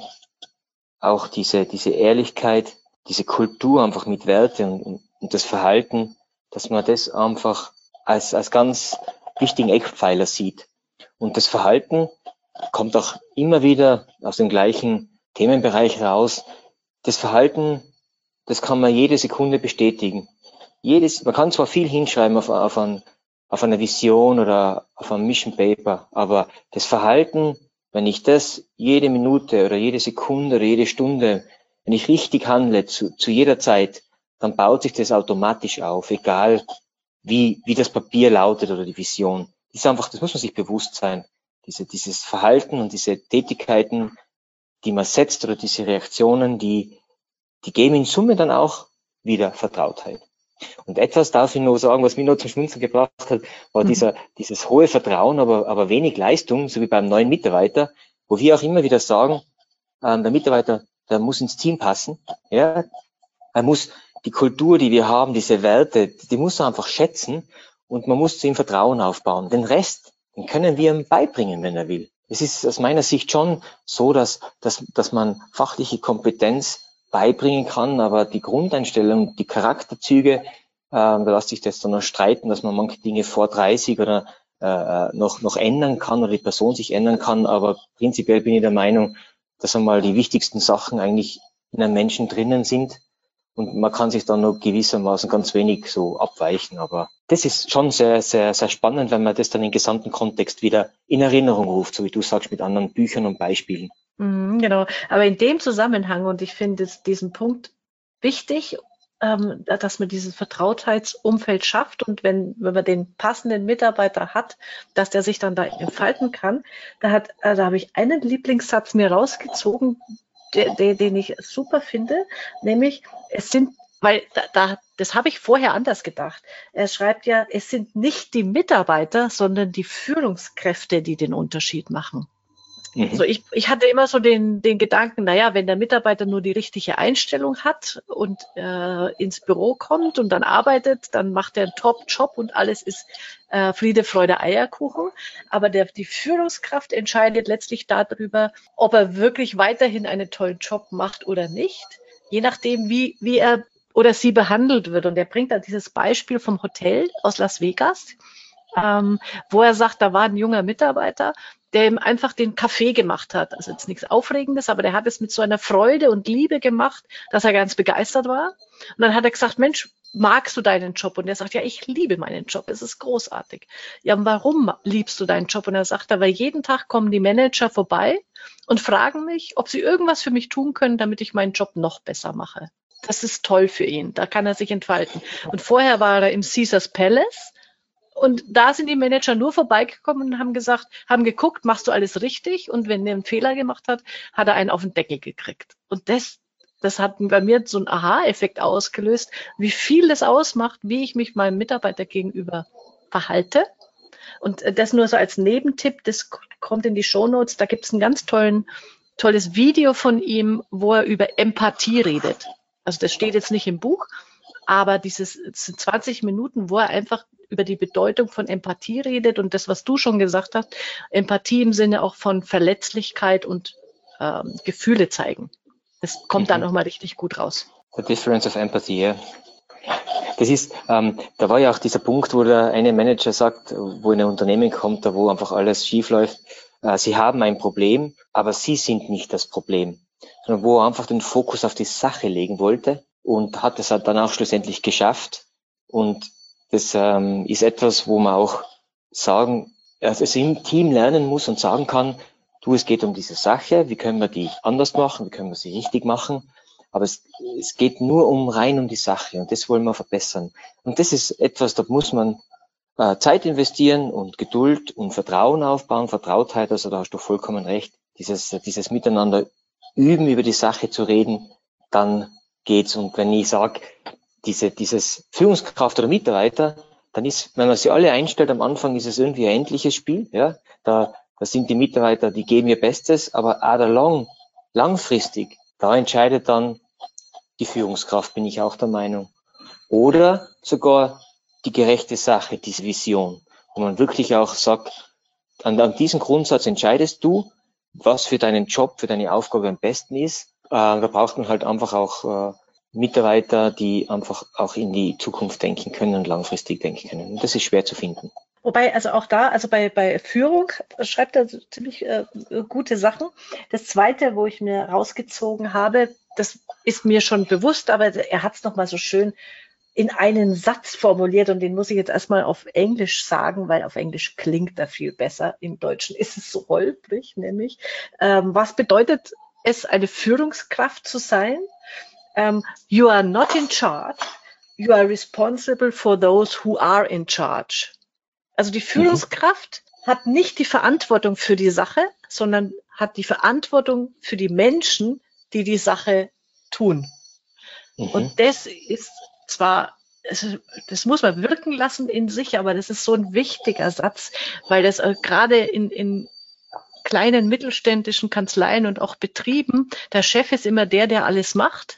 [SPEAKER 2] auch diese, diese Ehrlichkeit, diese Kultur einfach mit Werte und, und das Verhalten, dass man das einfach als, als ganz wichtigen Eckpfeiler sieht. Und das Verhalten kommt auch immer wieder aus dem gleichen Themenbereich raus. Das Verhalten, das kann man jede Sekunde bestätigen. Jedes, man kann zwar viel hinschreiben auf, auf, ein, auf eine Vision oder auf ein Mission Paper, aber das Verhalten, wenn ich das jede Minute oder jede Sekunde oder jede Stunde, wenn ich richtig handle, zu, zu jeder Zeit, dann baut sich das automatisch auf, egal wie, wie das Papier lautet oder die Vision. Das ist einfach, das muss man sich bewusst sein. Diese, dieses Verhalten und diese Tätigkeiten, die man setzt oder diese Reaktionen, die, die geben in Summe dann auch wieder Vertrautheit. Und etwas darf ich nur sagen, was mich nur zum Schmunzeln gebracht hat, war mhm. dieser, dieses hohe Vertrauen, aber, aber wenig Leistung, so wie beim neuen Mitarbeiter, wo wir auch immer wieder sagen, ähm, der Mitarbeiter, der muss ins Team passen, ja, er muss die Kultur, die wir haben, diese Werte, die muss er einfach schätzen und man muss zu ihm Vertrauen aufbauen. Den Rest, den können wir ihm beibringen, wenn er will. Es ist aus meiner Sicht schon so, dass, dass, dass man fachliche Kompetenz beibringen kann, aber die Grundeinstellung, die Charakterzüge, äh, da lässt sich das dann noch streiten, dass man manche Dinge vor dreißig oder äh, noch, noch ändern kann oder die Person sich ändern kann, aber prinzipiell bin ich der Meinung, dass einmal die wichtigsten Sachen eigentlich in einem Menschen drinnen sind. Und man kann sich dann noch gewissermaßen ganz wenig so abweichen. Aber das ist schon sehr, sehr, sehr spannend, wenn man das dann im gesamten Kontext wieder in Erinnerung ruft, so wie du sagst, mit anderen Büchern und Beispielen.
[SPEAKER 1] Mhm, genau. Aber in dem Zusammenhang, und ich finde diesen Punkt wichtig, ähm, dass man dieses Vertrautheitsumfeld schafft und wenn, wenn man den passenden Mitarbeiter hat, dass der sich dann da entfalten kann. Da hat, äh, da habe ich einen Lieblingssatz mir rausgezogen, Der, der, den ich super finde, nämlich es sind, weil da, da das habe ich vorher anders gedacht. Er schreibt ja, es sind nicht die Mitarbeiter, sondern die Führungskräfte, die den Unterschied machen. Mhm. Also ich, ich hatte immer so den, den Gedanken, naja, wenn der Mitarbeiter nur die richtige Einstellung hat und äh, ins Büro kommt und dann arbeitet, dann macht er einen Top-Job und alles ist äh, Friede, Freude, Eierkuchen. Aber der, die Führungskraft entscheidet letztlich darüber, ob er wirklich weiterhin einen tollen Job macht oder nicht, je nachdem, wie, wie er oder sie behandelt wird. Und er bringt da dieses Beispiel vom Hotel aus Las Vegas, ähm, wo er sagt, da war ein junger Mitarbeiter, der ihm einfach den Kaffee gemacht hat. Also jetzt nichts Aufregendes, aber der hat es mit so einer Freude und Liebe gemacht, dass er ganz begeistert war. Und dann hat er gesagt, Mensch, magst du deinen Job? Und er sagt, ja, ich liebe meinen Job, es ist großartig. Ja, und warum liebst du deinen Job? Und er sagt, weil jeden Tag kommen die Manager vorbei und fragen mich, ob sie irgendwas für mich tun können, damit ich meinen Job noch besser mache. Das ist toll für ihn, da kann er sich entfalten. Und vorher war er im Caesars Palace. Und da sind die Manager nur vorbeigekommen und haben gesagt, haben geguckt, machst du alles richtig? Und wenn er einen Fehler gemacht hat, hat er einen auf den Deckel gekriegt. Und das, das hat bei mir so einen Aha-Effekt ausgelöst, wie viel das ausmacht, wie ich mich meinem Mitarbeiter gegenüber verhalte. Und das nur so als Nebentipp, das kommt in die Shownotes. Da gibt es ein ganz tollen, tolles Video von ihm, wo er über Empathie redet. Also das steht jetzt nicht im Buch, aber dieses sind zwanzig Minuten, wo er einfach über die Bedeutung von Empathie redet und das, was du schon gesagt hast, Empathie im Sinne auch von Verletzlichkeit und ähm, Gefühle zeigen. Das kommt mhm. dann nochmal richtig gut raus.
[SPEAKER 2] The difference of empathy, ja. Das ist, ähm, da war ja auch dieser Punkt, wo der eine Manager sagt, wo in ein Unternehmen kommt, da wo einfach alles schief läuft, äh, sie haben ein Problem, aber sie sind nicht das Problem, sondern wo er einfach den Fokus auf die Sache legen wollte und hat es halt dann auch schlussendlich geschafft. Und das ähm, ist etwas, wo man auch sagen, also im Team lernen muss und sagen kann, du, es geht um diese Sache, wie können wir die anders machen, wie können wir sie richtig machen, aber es, es geht nur um rein um die Sache und das wollen wir verbessern. Und das ist etwas, da muss man äh, Zeit investieren und Geduld und Vertrauen aufbauen, Vertrautheit, also da hast du vollkommen recht, dieses, dieses Miteinander üben, über die Sache zu reden, dann geht's. Und wenn ich sage, diese, dieses Führungskraft oder Mitarbeiter, dann ist, wenn man sie alle einstellt, am Anfang ist es irgendwie ein endliches Spiel, ja, da, da sind die Mitarbeiter, die geben ihr Bestes, aber all along, langfristig, da entscheidet dann die Führungskraft, bin ich auch der Meinung. Oder sogar die gerechte Sache, diese Vision, wo man wirklich auch sagt, an, an diesem Grundsatz entscheidest du, was für deinen Job, für deine Aufgabe am besten ist. Äh, da braucht man halt einfach auch äh, Mitarbeiter, die einfach auch in die Zukunft denken können und langfristig denken können. Und das ist schwer zu finden.
[SPEAKER 1] Wobei, also auch da, also bei, bei Führung schreibt er ziemlich äh, gute Sachen. Das Zweite, wo ich mir rausgezogen habe, das ist mir schon bewusst, aber er hat es nochmal so schön in einen Satz formuliert und den muss ich jetzt erstmal auf Englisch sagen, weil auf Englisch klingt er viel besser. Im Deutschen ist es so holprig, nämlich. Ähm, was bedeutet es, eine Führungskraft zu sein? Um, you are not in charge, you are responsible for those who are in charge. Also die Führungskraft mhm. hat nicht die Verantwortung für die Sache, sondern hat die Verantwortung für die Menschen, die die Sache tun. Mhm. Und das ist zwar, das muss man wirken lassen in sich, aber das ist so ein wichtiger Satz, weil das gerade in, in kleinen mittelständischen Kanzleien und auch Betrieben, der Chef ist immer der, der alles macht.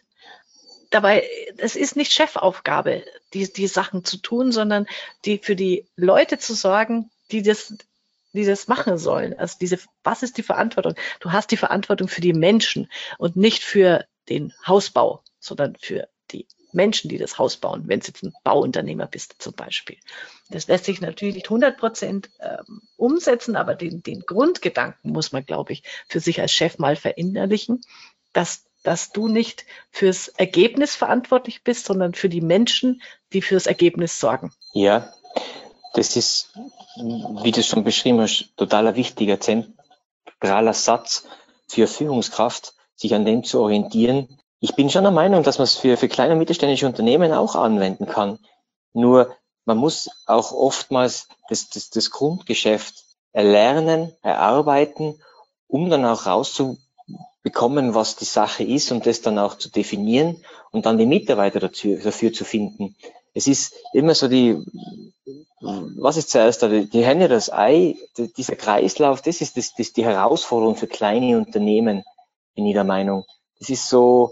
[SPEAKER 1] Dabei, es ist nicht Chefaufgabe, die, die Sachen zu tun, sondern die für die Leute zu sorgen, die das, die das machen sollen. Also diese, was ist die Verantwortung? Du hast die Verantwortung für die Menschen und nicht für den Hausbau, sondern für die Menschen, die das Haus bauen, wenn du jetzt ein Bauunternehmer bist zum Beispiel. Das lässt sich natürlich nicht hundert Prozent ähm, umsetzen, aber den, den Grundgedanken muss man, glaube ich, für sich als Chef mal verinnerlichen, dass dass du nicht fürs Ergebnis verantwortlich bist, sondern für die Menschen, die fürs Ergebnis sorgen.
[SPEAKER 2] Ja, das ist, wie du es schon beschrieben hast, totaler wichtiger, zentraler Satz für Führungskraft, sich an dem zu orientieren. Ich bin schon der Meinung, dass man es für, für kleine und mittelständische Unternehmen auch anwenden kann. Nur man muss auch oftmals das, das, das Grundgeschäft erlernen, erarbeiten, um dann auch rauszubekommen, was die Sache ist und das dann auch zu definieren und dann die Mitarbeiter dazu, dafür zu finden. Es ist immer so die, was ist zuerst da, die Henne, das Ei, die, dieser Kreislauf, das ist das, das die Herausforderung für kleine Unternehmen, bin ich der Meinung. Das ist so,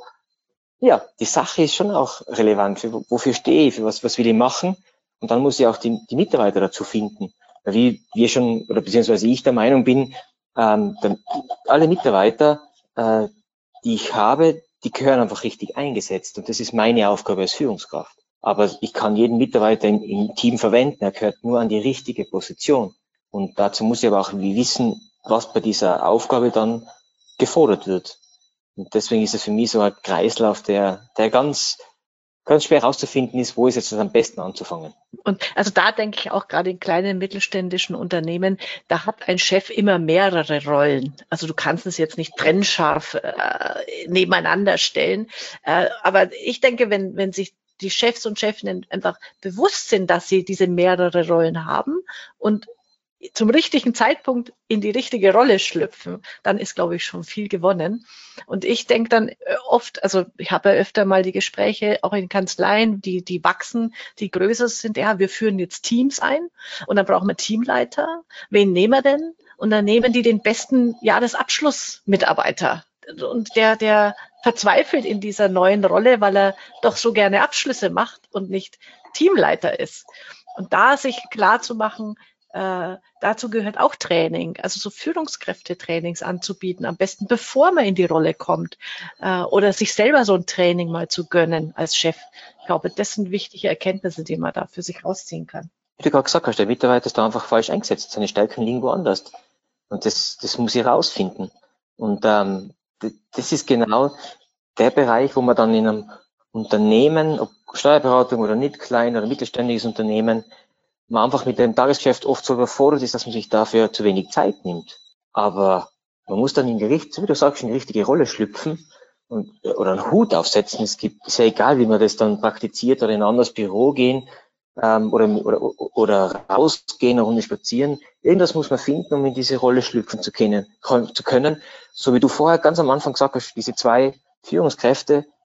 [SPEAKER 2] ja, die Sache ist schon auch relevant. Für, wofür stehe ich, für was, was will ich machen? Und dann muss ich auch die, die Mitarbeiter dazu finden. Weil wie wir schon, oder beziehungsweise ich der Meinung bin, ähm, dann, alle Mitarbeiter, äh, die ich habe, die gehören einfach richtig eingesetzt. Und das ist meine Aufgabe als Führungskraft. Aber ich kann jeden Mitarbeiter im, im Team verwenden. Er gehört nur an die richtige Position. Und dazu muss ich aber auch wissen, was bei dieser Aufgabe dann gefordert wird. Und deswegen ist es für mich so ein Kreislauf, der, der ganz, ganz schwer herauszufinden ist, wo ist jetzt am besten anzufangen.
[SPEAKER 1] Und also da denke ich auch gerade in kleinen mittelständischen Unternehmen, da hat ein Chef immer mehrere Rollen. Also du kannst es jetzt nicht trennscharf äh, nebeneinander stellen. Äh, aber ich denke, wenn, wenn sich die Chefs und Chefinnen einfach bewusst sind, dass sie diese mehrere Rollen haben und zum richtigen Zeitpunkt in die richtige Rolle schlüpfen, dann ist, glaube ich, schon viel gewonnen. Und ich denke dann oft, also ich habe ja öfter mal die Gespräche, auch in Kanzleien, die, die wachsen, die größer sind, ja, wir führen jetzt Teams ein und dann brauchen wir Teamleiter. Wen nehmen wir denn? Und dann nehmen die den besten Jahresabschlussmitarbeiter. Und der, der verzweifelt in dieser neuen Rolle, weil er doch so gerne Abschlüsse macht und nicht Teamleiter ist. Und da sich klar zu machen, Äh, dazu gehört auch Training, also so Führungskräftetrainings anzubieten, am besten bevor man in die Rolle kommt äh, oder sich selber so ein Training mal zu gönnen als Chef. Ich glaube, das sind wichtige Erkenntnisse, die man da für sich rausziehen kann.
[SPEAKER 2] Wie du gerade gesagt hast, der Mitarbeiter ist da einfach falsch eingesetzt, seine Stärken liegen woanders und das, das muss ich rausfinden. Und ähm, das ist genau der Bereich, wo man dann in einem Unternehmen, ob Steuerberatung oder nicht, klein oder mittelständiges Unternehmen, man einfach mit dem Tagesgeschäft oft so überfordert ist, dass man sich dafür zu wenig Zeit nimmt. Aber man muss dann in die richtige, wie du sagst, in die richtige Rolle schlüpfen und, oder einen Hut aufsetzen. Es gibt, ist ja egal, wie man das dann praktiziert oder in ein anderes Büro gehen ähm, oder, oder, oder rausgehen, eine Runde spazieren. Irgendwas muss man finden, um in diese Rolle schlüpfen zu können, zu können. So wie du vorher ganz am Anfang gesagt hast, diese zwei Führungskräfte,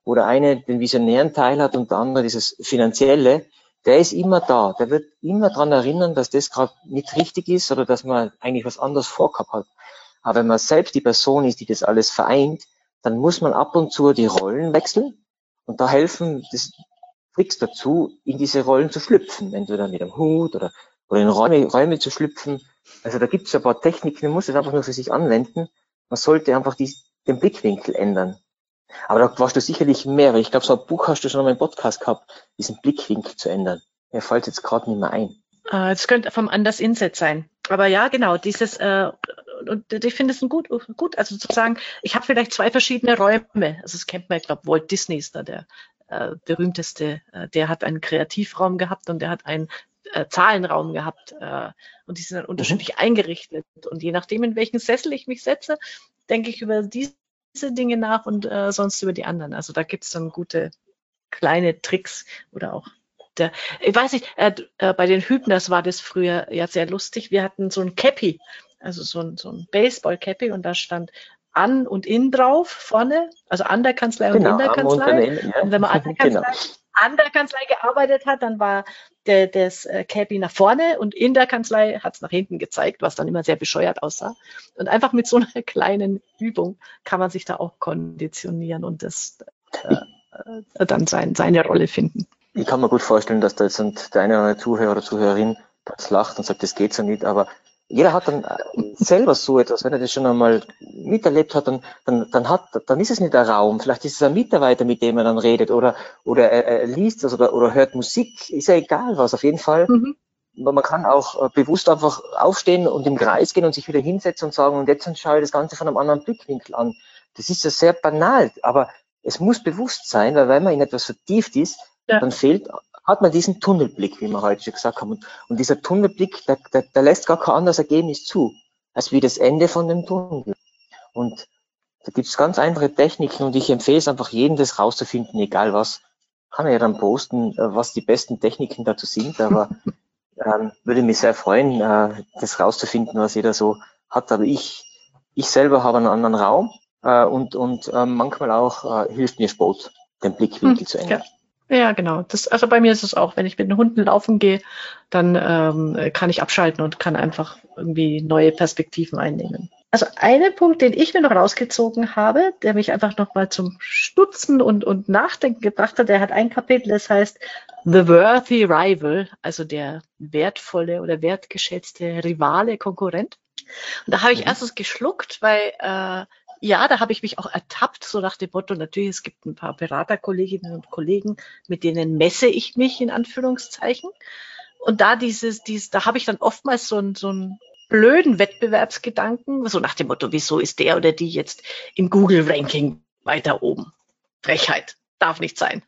[SPEAKER 2] wo der eine den visionären Teil hat und der andere dieses finanzielle, der ist immer da. Der wird immer dran erinnern, dass das gerade nicht richtig ist oder dass man eigentlich was anderes vorgehabt hat. Aber wenn man selbst die Person ist, die das alles vereint, dann muss man ab und zu die Rollen wechseln und da helfen das Tricks dazu, in diese Rollen zu schlüpfen, entweder mit einem Hut oder, oder in Räume, Räume zu schlüpfen. Also da gibt es ein paar Techniken, man muss es einfach nur für sich anwenden. Man sollte einfach die, den Blickwinkel ändern. Aber da warst du sicherlich mehr, weil ich glaube, so ein Buch hast du schon mal im Podcast gehabt, diesen Blickwinkel zu ändern. Mir fällt jetzt gerade nicht mehr ein.
[SPEAKER 1] Es äh, könnte vom Anders Inset sein. Aber ja, genau, dieses, äh, und ich finde es ein gut, gut, also sozusagen, ich habe vielleicht zwei verschiedene Räume. Also das kennt man, ich glaube, Walt Disney ist da der äh, berühmteste. Äh, der hat einen Kreativraum gehabt und der hat einen äh, Zahlenraum gehabt. Äh, und die sind dann unterschiedlich mhm. eingerichtet. Und je nachdem, in welchen Sessel ich mich setze, denke ich über diese Dinge nach und äh, sonst über die anderen. Also da gibt es dann gute kleine Tricks oder auch der, ich weiß nicht, äh, äh, bei den Hübners war das früher ja sehr lustig. Wir hatten so ein Cappy, also so ein, so ein Baseball-Cappy und da stand an und in drauf vorne, also an der Kanzlei
[SPEAKER 2] genau,
[SPEAKER 1] und in der Kanzlei. Und, ja. und wenn man an der Kanzlei, genau. an der Kanzlei gearbeitet hat, dann war der, das äh, Cappy nach vorne und in der Kanzlei hat es nach hinten gezeigt, was dann immer sehr bescheuert aussah. Und einfach mit so einer kleinen Übung kann man sich da auch konditionieren und das äh, äh, dann sein, seine Rolle finden.
[SPEAKER 2] Ich kann mir gut vorstellen, dass da jetzt der eine oder andere Zuhörer oder Zuhörerin das lacht und sagt, das geht so nicht, aber jeder hat dann selber so etwas, wenn er das schon einmal miterlebt hat, dann, dann, dann hat, dann ist es nicht der Raum, vielleicht ist es ein Mitarbeiter, mit dem er dann redet oder, oder er, er liest das oder, oder hört Musik, ist ja egal was, auf jeden Fall. Mhm. Man kann auch bewusst einfach aufstehen und im Kreis gehen und sich wieder hinsetzen und sagen, und jetzt schaue ich das Ganze von einem anderen Blickwinkel an. Das ist ja sehr banal, aber es muss bewusst sein, weil wenn man in etwas vertieft ist, ja. dann fehlt, hat man diesen Tunnelblick, wie wir heute schon gesagt haben. Und, und dieser Tunnelblick, der, der, der lässt gar kein anderes Ergebnis zu, als wie das Ende von dem Tunnel. Und da gibt es ganz einfache Techniken und ich empfehle es einfach jedem, das rauszufinden, egal was. Kann er ja dann posten, was die besten Techniken dazu sind, aber ähm, würde mich sehr freuen, äh, das rauszufinden, was jeder so hat. Aber ich, ich selber habe einen anderen Raum äh, und, und äh, manchmal auch äh, hilft mir Sport, den Blickwinkel hm, zu ändern.
[SPEAKER 1] Ja. Ja, genau. Das, also bei mir ist es auch, wenn ich mit den Hunden laufen gehe, dann ähm, kann ich abschalten und kann einfach irgendwie neue Perspektiven einnehmen. Also einen Punkt, den ich mir noch rausgezogen habe, der mich einfach nochmal zum Stutzen und, und Nachdenken gebracht hat, der hat ein Kapitel, das heißt The Worthy Rival, also der wertvolle oder wertgeschätzte Rivale, Konkurrent. Und da habe ich mhm. erstens geschluckt, weil äh, ja, da habe ich mich auch ertappt, so nach dem Motto, natürlich, es gibt ein paar Beraterkolleginnen und Kollegen, mit denen messe ich mich, in Anführungszeichen. Und da dieses, dieses, da habe ich dann oftmals so einen, so einen blöden Wettbewerbsgedanken, so nach dem Motto, wieso ist der oder die jetzt im Google-Ranking weiter oben? Frechheit, darf nicht sein.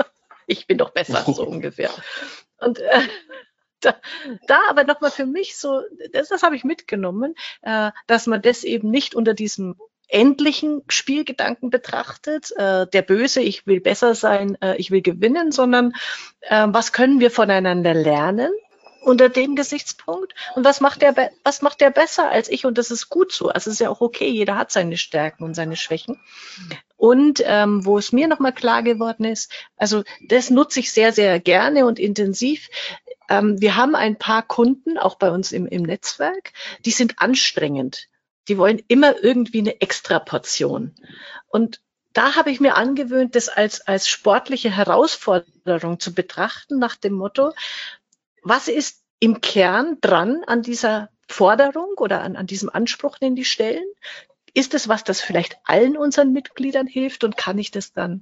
[SPEAKER 1] Ich bin doch besser, so ungefähr. Und äh, Da, da aber nochmal für mich so, das, das habe ich mitgenommen, äh, dass man das eben nicht unter diesem endlichen Spielgedanken betrachtet, äh, der Böse, ich will besser sein, äh, ich will gewinnen, sondern äh, was können wir voneinander lernen unter dem Gesichtspunkt und was macht der, was macht der besser als ich und das ist gut so. Also es ist ja auch okay, jeder hat seine Stärken und seine Schwächen. Und ähm, wo es mir nochmal klar geworden ist, also das nutze ich sehr, sehr gerne und intensiv. Ähm, wir haben ein paar Kunden, auch bei uns im, im Netzwerk, die sind anstrengend. Die wollen immer irgendwie eine Extraportion. Und da habe ich mir angewöhnt, das als, als sportliche Herausforderung zu betrachten, nach dem Motto, was ist im Kern dran an dieser Forderung oder an, an diesem Anspruch, den die stellen? Ist es was, das vielleicht allen unseren Mitgliedern hilft und kann ich das dann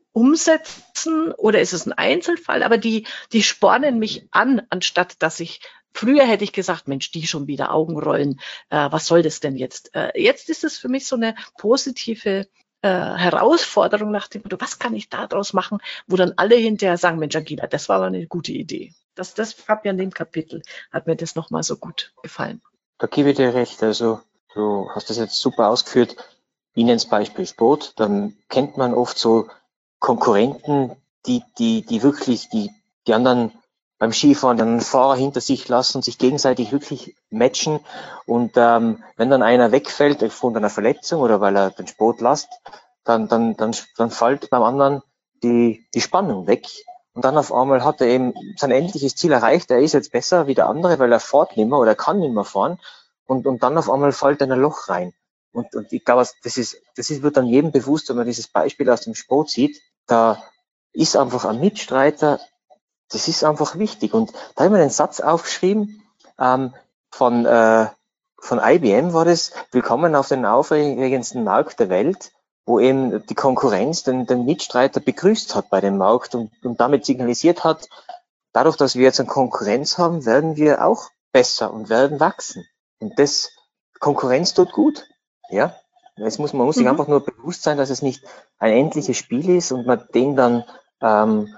[SPEAKER 1] umsetzen oder ist es ein Einzelfall? Aber die, die spornen mich an, anstatt dass ich, früher hätte ich gesagt, Mensch, die schon wieder Augenrollen, äh, was soll das denn jetzt? Äh, jetzt ist es für mich so eine positive äh, Herausforderung nach dem Motto, was kann ich daraus machen, wo dann alle hinterher sagen, Mensch, Agila, das war aber eine gute Idee. Das, das hat mir an dem Kapitel, hat mir das nochmal so gut gefallen.
[SPEAKER 2] Da gebe ich dir recht, also du hast das jetzt super ausgeführt. Ich nenne das Beispiel Sport, dann kennt man oft so Konkurrenten, die, die, die wirklich die, die anderen beim Skifahren den Fahrer hinter sich lassen und sich gegenseitig wirklich matchen. Und ähm, wenn dann einer wegfällt aufgrund einer Verletzung oder weil er den Sport lässt, dann, dann, dann, dann fällt beim anderen die, die Spannung weg. Und dann auf einmal hat er eben sein endliches Ziel erreicht. Er ist jetzt besser wie der andere, weil er fährt nicht mehr oder kann nicht mehr fahren. Und, und dann auf einmal fällt er in ein Loch rein. Und, und ich glaube, das ist, das ist, wird dann jedem bewusst, wenn man dieses Beispiel aus dem Sport sieht. Da ist einfach ein Mitstreiter, das ist einfach wichtig. Und da habe ich mir einen Satz aufgeschrieben, ähm, von, äh, von I B M war das: Willkommen auf den aufregendsten Markt der Welt, wo eben die Konkurrenz den, den Mitstreiter begrüßt hat bei dem Markt und, und damit signalisiert hat, dadurch, dass wir jetzt eine Konkurrenz haben, werden wir auch besser und werden wachsen. Und das, Konkurrenz tut gut. Ja, es muss, man muss sich
[SPEAKER 1] Mhm.
[SPEAKER 2] einfach nur bewusst sein, dass es nicht ein endliches Spiel ist und man den dann ähm,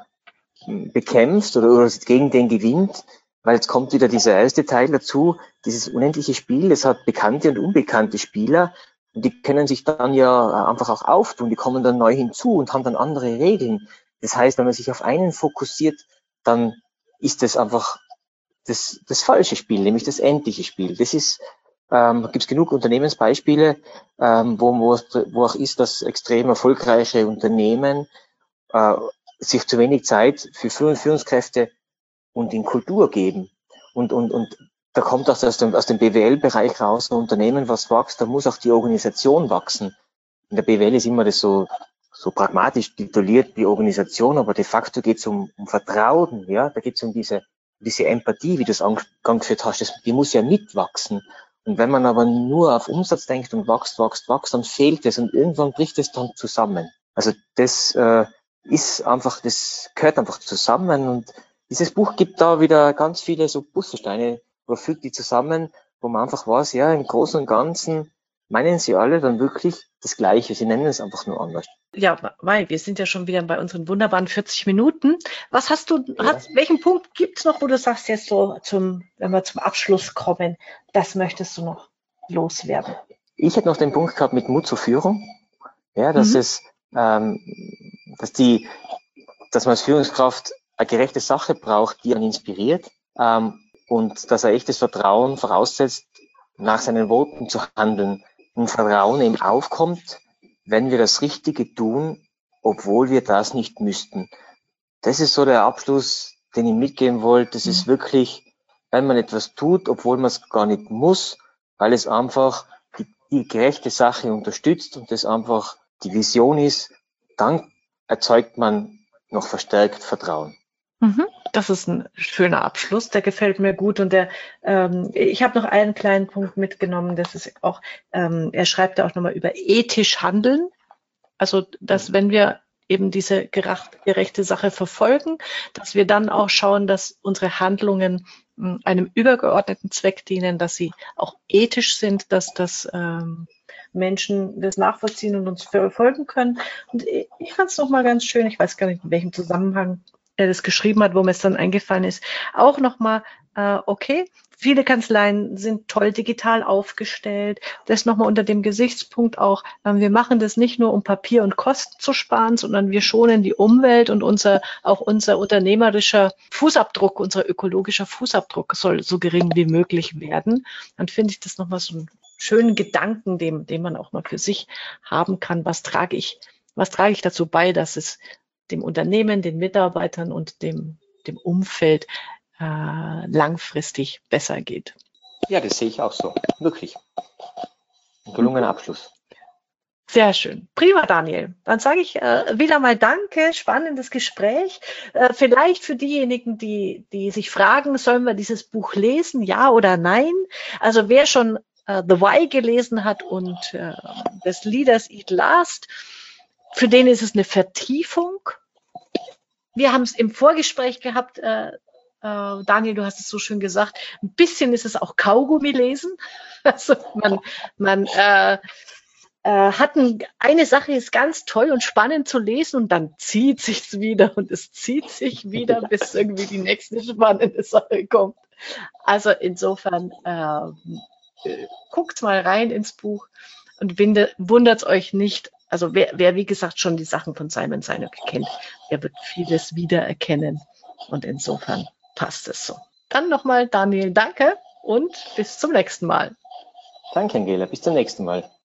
[SPEAKER 2] bekämpft oder, oder gegen den gewinnt, weil jetzt kommt wieder dieser erste Teil dazu, dieses unendliche Spiel, es hat bekannte und unbekannte Spieler und die können sich dann ja einfach auch auftun, die kommen dann neu hinzu und haben dann andere Regeln. Das heißt, wenn man sich auf einen fokussiert, dann ist das einfach das, das falsche Spiel, nämlich das endliche Spiel. Das ist, ähm, gibt es genug Unternehmensbeispiele, ähm, wo, wo, wo auch ist, dass extrem erfolgreiche Unternehmen äh, sich zu wenig Zeit für Führ- und Führungskräfte und in Kultur geben. Und, und, und da kommt auch aus dem, aus dem B W L-Bereich raus, ein Unternehmen, was wächst, da muss auch die Organisation wachsen. In der B W L ist immer das so, so pragmatisch tituliert, die Organisation, aber de facto geht es um, um Vertrauen, ja, da geht es um diese, diese Empathie, wie du es angeführt hast, das, die muss ja mitwachsen. Und wenn man aber nur auf Umsatz denkt und wächst, wächst, wächst, dann fehlt es und irgendwann bricht es dann zusammen. Also das äh, ist einfach, das gehört einfach zusammen und dieses Buch gibt da wieder ganz viele so Puzzlesteine, wo fügt die zusammen, wo man einfach weiß, ja, im Großen und Ganzen meinen sie alle dann wirklich das Gleiche. Sie nennen es einfach nur anders.
[SPEAKER 1] Ja, Mai, wir sind ja schon wieder bei unseren wunderbaren vierzig Minuten. Was hast du,
[SPEAKER 2] Ja.
[SPEAKER 1] hast, welchen Punkt gibt's noch, wo du sagst jetzt so zum, wenn wir zum Abschluss kommen, das möchtest du noch loswerden?
[SPEAKER 2] Ich hätte noch den Punkt gehabt mit Mut zur Führung. Ja, dass
[SPEAKER 1] Mhm.
[SPEAKER 2] es, ähm, dass die, dass man als Führungskraft eine gerechte Sache braucht, die einen inspiriert, ähm, und dass er echtes Vertrauen voraussetzt, nach seinen Worten zu handeln. Und Vertrauen eben aufkommt, wenn wir das Richtige tun, obwohl wir das nicht müssten. Das ist so der Abschluss, den ich mitgeben wollte. Das ist wirklich, wenn man etwas tut, obwohl man es gar nicht muss, weil es einfach die, die gerechte Sache unterstützt und das einfach die Vision ist, dann erzeugt man noch verstärkt Vertrauen.
[SPEAKER 1] Mhm. Das ist ein schöner Abschluss, der gefällt mir gut. Und der, ähm, ich habe noch einen kleinen Punkt mitgenommen, das ist auch, ähm, er schreibt ja auch nochmal über ethisch handeln. Also, dass wenn wir eben diese geracht, gerechte Sache verfolgen, dass wir dann auch schauen, dass unsere Handlungen mh, einem übergeordneten Zweck dienen, dass sie auch ethisch sind, dass das ähm, Menschen das nachvollziehen und uns verfolgen können. Und ich, ich fand es nochmal ganz schön, ich weiß gar nicht, in welchem Zusammenhang er das geschrieben hat, wo mir es dann eingefallen ist, auch nochmal, äh, okay, viele Kanzleien sind toll digital aufgestellt. Das nochmal unter dem Gesichtspunkt auch, äh, wir machen das nicht nur, um Papier und Kosten zu sparen, sondern wir schonen die Umwelt und unser, auch unser unternehmerischer Fußabdruck, unser ökologischer Fußabdruck soll so gering wie möglich werden. Dann finde ich das nochmal so einen schönen Gedanken, den, den man auch mal für sich haben kann. Was trage ich, was trage ich dazu bei, dass es dem Unternehmen, den Mitarbeitern und dem, dem Umfeld äh, langfristig besser geht.
[SPEAKER 2] Ja, das sehe ich auch so. Wirklich. Ein gelungener Abschluss.
[SPEAKER 1] Sehr schön. Prima, Daniel. Dann sage ich äh, wieder mal Danke, spannendes Gespräch. Äh, vielleicht für diejenigen, die, die sich fragen, sollen wir dieses Buch lesen, ja oder nein? Also wer schon äh, The Why gelesen hat und äh, des Leaders Eat Last, für den ist es eine Vertiefung. Wir haben es im Vorgespräch gehabt, äh, äh, Daniel, du hast es so schön gesagt, ein bisschen ist es auch Kaugummi lesen. Also man, man äh, äh, hat ein, eine Sache ist ganz toll und spannend zu lesen und dann zieht sich's wieder und es zieht sich wieder, bis irgendwie die nächste spannende Sache kommt. Also insofern äh, äh, guckt mal rein ins Buch und wundert euch nicht. Also wer, wer, wie gesagt, schon die Sachen von Simon Sinek kennt, der wird vieles wiedererkennen. Und insofern passt es so. Dann nochmal, Daniel, danke und bis zum nächsten Mal.
[SPEAKER 2] Danke, Angela. Bis zum nächsten Mal.